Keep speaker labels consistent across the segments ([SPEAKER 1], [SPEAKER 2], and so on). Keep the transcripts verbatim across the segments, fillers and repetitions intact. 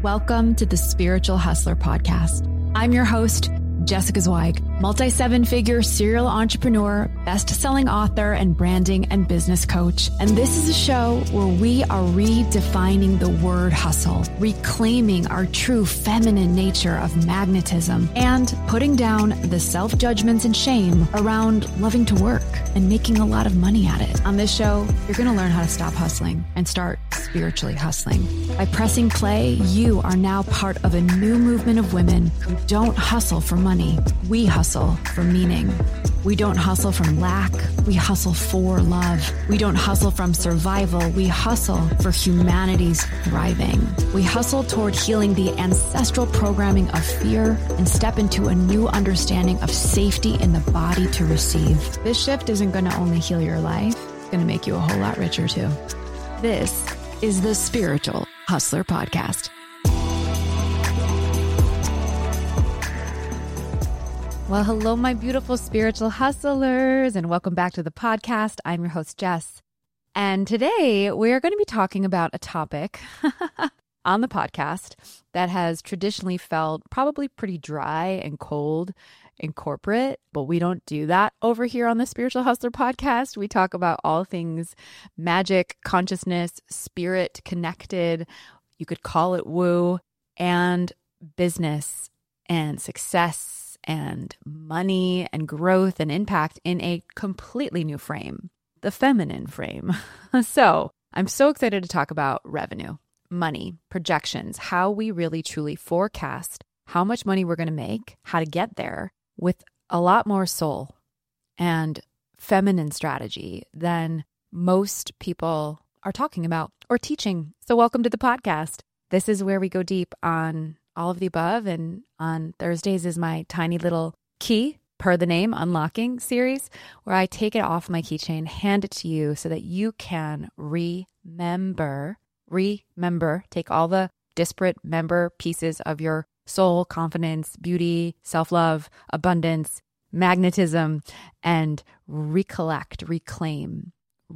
[SPEAKER 1] Welcome to the Spiritual Hustler Podcast. I'm your host, Jessica Zweig, multi-seven-figure serial entrepreneur, best-selling author, and branding and business coach. And this is a show where we are redefining the word hustle, reclaiming our true feminine nature of magnetism, and putting down the self-judgments and shame around loving to work and making a lot of money at it. On this show, you're going to learn how to stop hustling and start spiritually hustling. By pressing play, you are now part of a new movement of women who don't hustle for money. We hustle for meaning. We don't hustle from lack. We hustle for love. We don't hustle from survival. We hustle for humanity's thriving. We hustle toward healing the ancestral programming of fear and step into a new understanding of safety in the body to receive. This shift isn't going to only heal your life, it's going to make you a whole lot richer too. This is the Spiritual Hustler Podcast. Well, hello, my beautiful spiritual hustlers, and welcome back to the podcast. I'm your host, Jess. And today we're going to be talking about a topic on the podcast that has traditionally felt probably pretty dry and cold and corporate, but we don't do that over here on the Spiritual Hustler Podcast. We talk about all things magic, consciousness, spirit connected. You could call it woo, and business and success and money and growth and impact in a completely new frame, the feminine frame. So I'm so excited to talk about revenue, money, projections, how we really truly forecast how much money we're going to make, how to get there with a lot more soul and feminine strategy than most people are talking about or teaching. So welcome to the podcast. This is where we go deep on all of the above, and on Thursdays is my tiny little key, per the name, unlocking series, where I take it off my keychain, hand it to you so that you can remember, remember, take all the disparate member pieces of your soul, confidence, beauty, self-love, abundance, magnetism, and recollect, reclaim,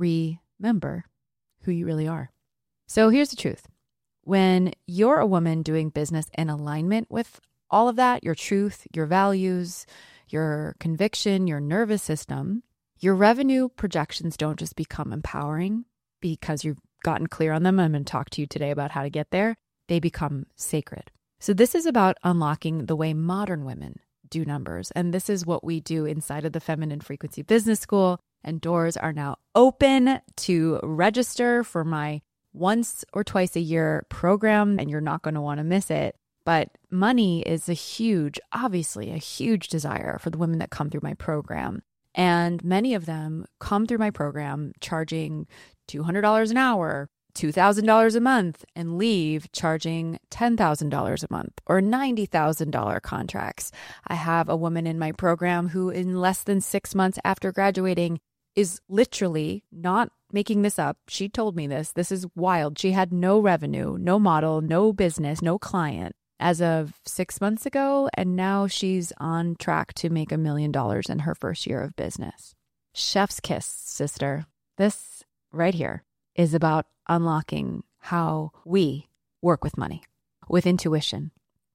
[SPEAKER 1] remember who you really are. So here's the truth. When you're a woman doing business in alignment with all of that, your truth, your values, your conviction, your nervous system, your revenue projections don't just become empowering because you've gotten clear on them. I'm going to talk to you today about how to get there. They become sacred. So this is about unlocking the way modern women do numbers. And this is what we do inside of the Feminine Frequency Business School. And doors are now open to register for my once or twice a year program, and you're not going to want to miss it. But money is a huge, obviously a huge desire for the women that come through my program. And many of them come through my program charging two hundred dollars an hour, two thousand dollars a month, and leave charging ten thousand dollars a month or ninety thousand dollars contracts. I have a woman in my program who in less than six months after graduating is literally not making this up. She told me this. This is wild. She had no revenue, no model, no business, no client as of six months ago. And now she's on track to make a million dollars in her first year of business. Chef's kiss, sister. This right here is about unlocking how we work with money, with intuition,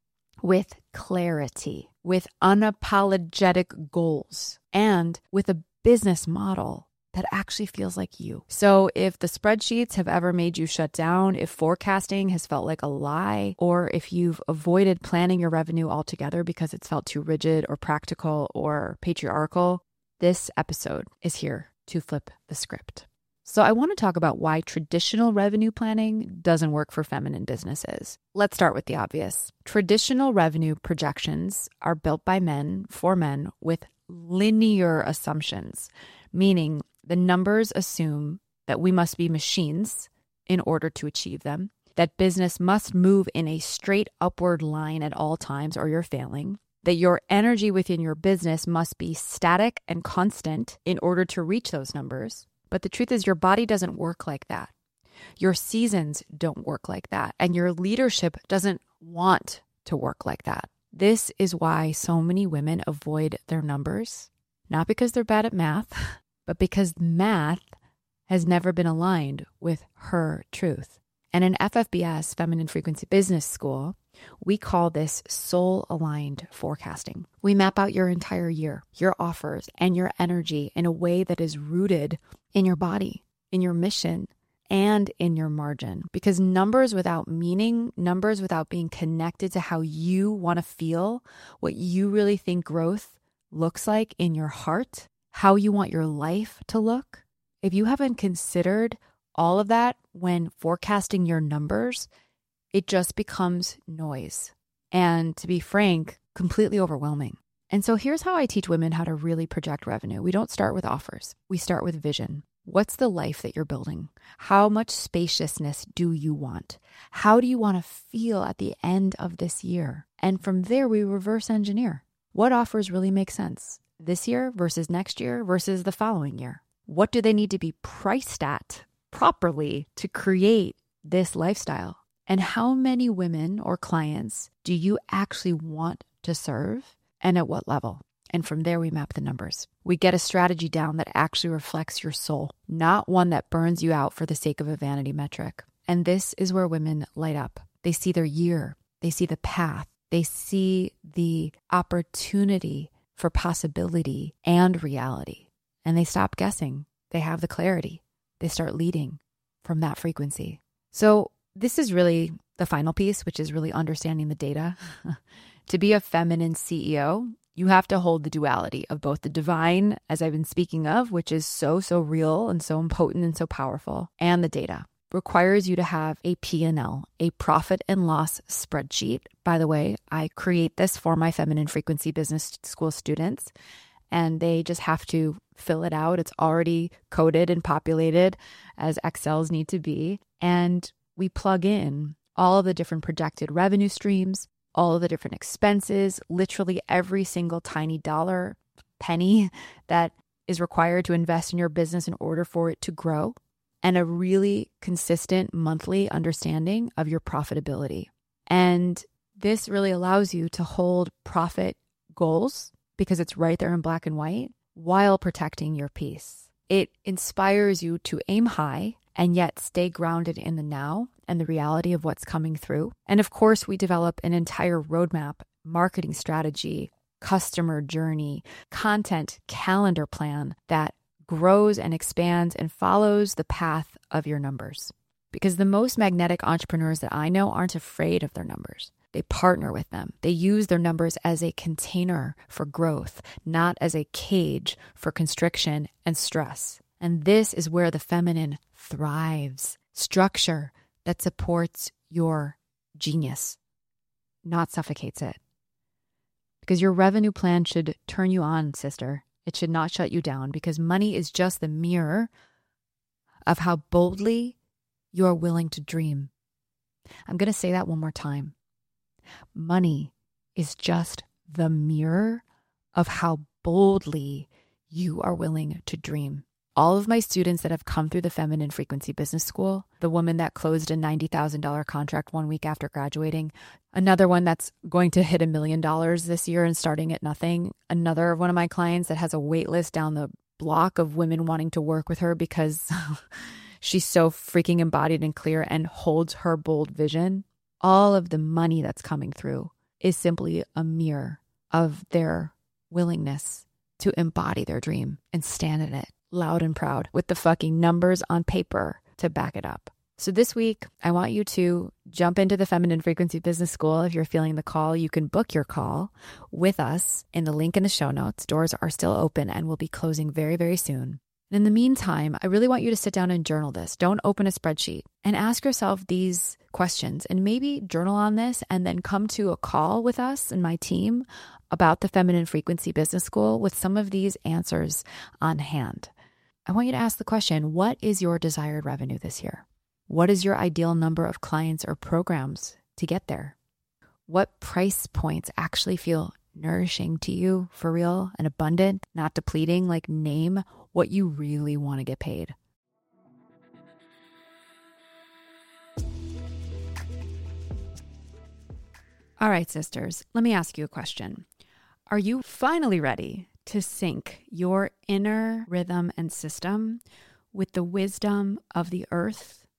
[SPEAKER 1] with clarity, with unapologetic goals, and with a business model that actually feels like you. So if the spreadsheets have ever made you shut down, if forecasting has felt like a lie, or if you've avoided planning your revenue altogether because it's felt too rigid or practical or patriarchal, this episode is here to flip the script. So I want to talk about why traditional revenue planning doesn't work for feminine businesses. Let's start with the obvious. Traditional revenue projections are built by men for men with linear assumptions, meaning the numbers assume that we must be machines in order to achieve them, that business must move in a straight upward line at all times or you're failing, that your energy within your business must be static and constant in order to reach those numbers. But the truth is your body doesn't work like that. Your seasons don't work like that. And your leadership doesn't want to work like that. This is why so many women avoid their numbers, not because they're bad at math, but because math has never been aligned with her truth. And in F F B S, Feminine Frequency Business School, we call this soul-aligned forecasting. We map out your entire year, your offers, and your energy in a way that is rooted in your body, in your mission, and in your margin. Because numbers without meaning, numbers without being connected to how you want to feel, what you really think growth looks like in your heart, how you want your life to look. If you haven't considered all of that when forecasting your numbers, it just becomes noise. And to be frank, completely overwhelming. And so here's how I teach women how to really project revenue. We don't start with offers. We start with vision. What's the life that you're building? How much spaciousness do you want? How do you want to feel at the end of this year? And from there, we reverse engineer. What offers really make sense this year versus next year versus the following year? What do they need to be priced at properly to create this lifestyle? And how many women or clients do you actually want to serve and at what level? And from there, we map the numbers. We get a strategy down that actually reflects your soul, not one that burns you out for the sake of a vanity metric. And this is where women light up. They see their year. They see the path. They see the opportunity for possibility and reality. And they stop guessing. They have the clarity. They start leading from that frequency. So this is really the final piece, which is really understanding the data. To be a feminine C E O, you have to hold the duality of both the divine, as I've been speaking of, which is so, so real and so potent and so powerful, and the data. Requires you to have a P and L, a profit and loss spreadsheet. By the way, I create this for my Feminine Frequency Business School students, and they just have to fill it out. It's already coded and populated as Excels need to be. And we plug in all of the different projected revenue streams, all of the different expenses, literally every single tiny dollar, penny that is required to invest in your business in order for it to grow, and a really consistent monthly understanding of your profitability. And this really allows you to hold profit goals because it's right there in black and white while protecting your peace. It inspires you to aim high and yet stay grounded in the now and the reality of what's coming through. And of course, we develop an entire roadmap, marketing strategy, customer journey, content calendar plan that grows and expands and follows the path of your numbers. Because the most magnetic entrepreneurs that I know aren't afraid of their numbers. They partner with them. They use their numbers as a container for growth, not as a cage for constriction and stress. And this is where the feminine thrives. Structure that supports your genius, not suffocates it. Because your revenue plan should turn you on, sister. It should not shut you down, because money is just the mirror of how boldly you are willing to dream. I'm going to say that one more time. Money is just the mirror of how boldly you are willing to dream. All of my students that have come through the Feminine Frequency Business School, the woman that closed a ninety thousand dollars contract one week after graduating, another one that's going to hit a million dollars this year and starting at nothing, another one of my clients that has a wait list down the block of women wanting to work with her because she's so freaking embodied and clear and holds her bold vision. All of the money that's coming through is simply a mirror of their willingness to embody their dream and stand in it loud and proud with the fucking numbers on paper to back it up. So this week, I want you to jump into the Feminine Frequency Business School. If you're feeling the call, you can book your call with us in the link in the show notes. Doors are still open and will be closing very, very soon. In the meantime, I really want you to sit down and journal this. Don't open a spreadsheet, and ask yourself these questions, and maybe journal on this and then come to a call with us and my team about the Feminine Frequency Business School with some of these answers on hand. I want you to ask the question, what is your desired revenue this year? What is your ideal number of clients or programs to get there? What price points actually feel nourishing to you, for real and abundant, not depleting? Like, name what you really want to get paid. All right, sisters, let me ask you a question. Are you finally ready to sync your inner rhythm and system with the wisdom of the earth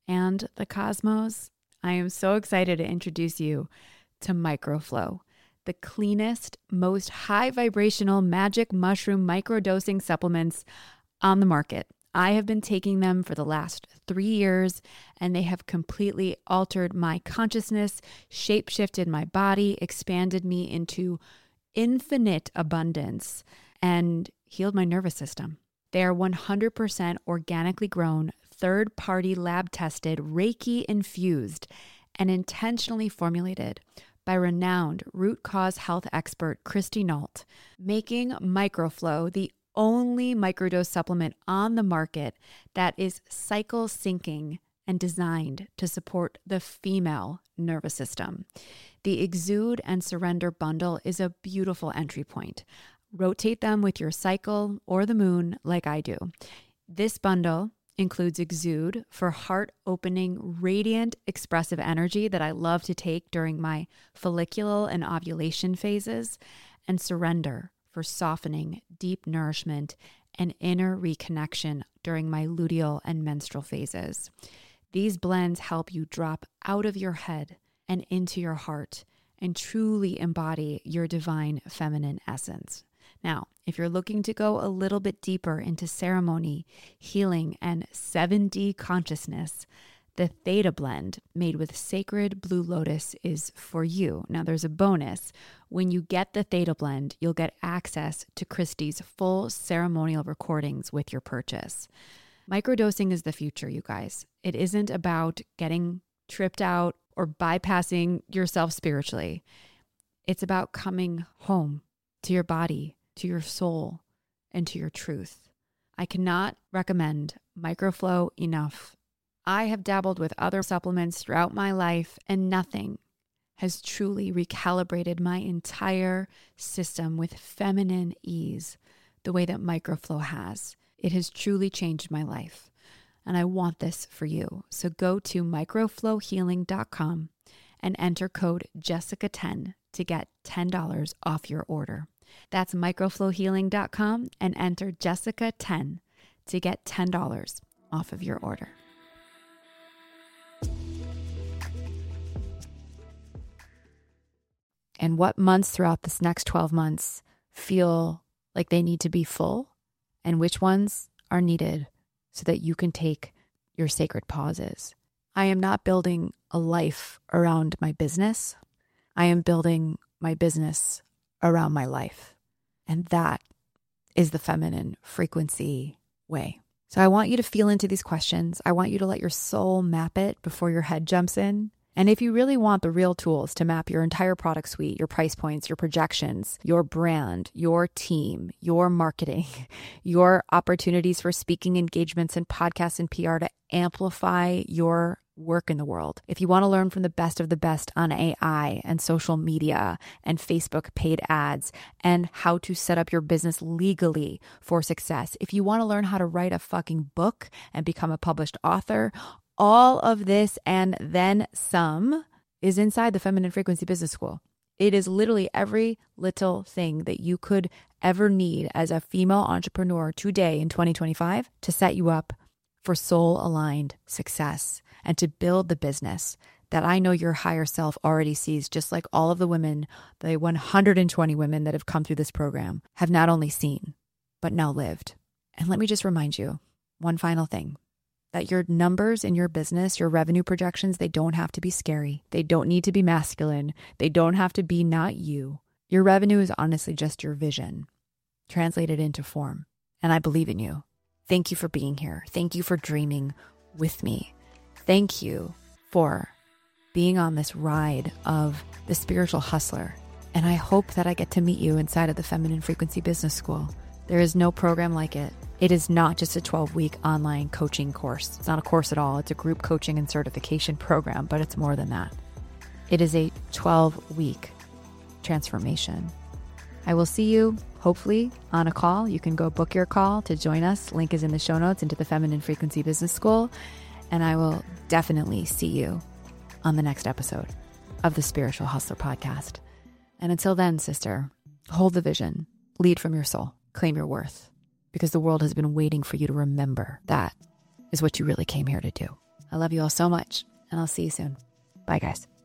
[SPEAKER 1] and the cosmos, I am so excited to introduce you to Microflow, the cleanest, most high vibrational magic mushroom microdosing supplements on the market. I have been taking them for the last three years, and they have completely altered my consciousness, shape-shifted my body, expanded me into infinite abundance, and healed my nervous system. They are one hundred percent organically grown, third-party lab-tested, Reiki-infused, and intentionally formulated by renowned root cause health expert Christy Nault, making Microflow the only microdose supplement on the market that is cycle syncing and designed to support the female nervous system. The Exude and Surrender bundle is a beautiful entry point. Rotate them with your cycle or the moon like I do. This bundle includes Exude for heart-opening, radiant, expressive energy that I love to take during my follicular and ovulation phases, and Surrender for softening, deep nourishment, and inner reconnection during my luteal and menstrual phases. These blends help you drop out of your head and into your heart and truly embody your divine feminine essence. Now, if you're looking to go a little bit deeper into ceremony, healing, and seven D consciousness, the Theta Blend made with Sacred Blue Lotus is for you. Now, there's a bonus. When you get the Theta Blend, you'll get access to Christy's full ceremonial recordings with your purchase. Microdosing is the future, you guys. It isn't about getting tripped out or bypassing yourself spiritually. It's about coming home to your body, to your soul, and to your truth. I cannot recommend Microflow enough. I have dabbled with other supplements throughout my life, and nothing has truly recalibrated my entire system with feminine ease the way that Microflow has. It has truly changed my life, and I want this for you. So go to microflow healing dot com and enter code Jessica ten to get ten dollars off your order. That's microflow healing dot com and enter Jessica ten to get ten dollars off of your order. And what months throughout this next twelve months feel like they need to be full, and which ones are needed so that you can take your sacred pauses. I am not building a life around my business. I am building my business around my life. And that is the feminine frequency way. So I want you to feel into these questions. I want you to let your soul map it before your head jumps in. And if you really want the real tools to map your entire product suite, your price points, your projections, your brand, your team, your marketing, your opportunities for speaking engagements and podcasts and P R to amplify your work in the world. If you want to learn from the best of the best on A I and social media and Facebook paid ads and how to set up your business legally for success, if you want to learn how to write a fucking book and become a published author, all of this and then some is inside the Feminine Frequency Business School. It is literally every little thing that you could ever need as a female entrepreneur today in twenty twenty-five to set you up for soul-aligned success and to build the business that I know your higher self already sees, just like all of the women, the one hundred twenty women that have come through this program have not only seen, but now lived. And let me just remind you one final thing. That your numbers in your business, your revenue projections, they don't have to be scary. They don't need to be masculine. They don't have to be not you. Your revenue is honestly just your vision translated into form. And I believe in you. Thank you for being here. Thank you for dreaming with me. Thank you for being on this ride of the spiritual hustler. And I hope that I get to meet you inside of the Feminine Frequency Business School. There is no program like it. It is not just a twelve-week online coaching course. It's not a course at all. It's a group coaching and certification program, but it's more than that. It is a twelve-week transformation. I will see you, hopefully, on a call. You can go book your call to join us. Link is in the show notes into the Feminine Frequency Business School. And I will definitely see you on the next episode of the Spiritual Hustler Podcast. And until then, sister, hold the vision, lead from your soul, claim your worth. Because the world has been waiting for you to remember that is what you really came here to do. I love you all so much, and I'll see you soon. Bye, guys.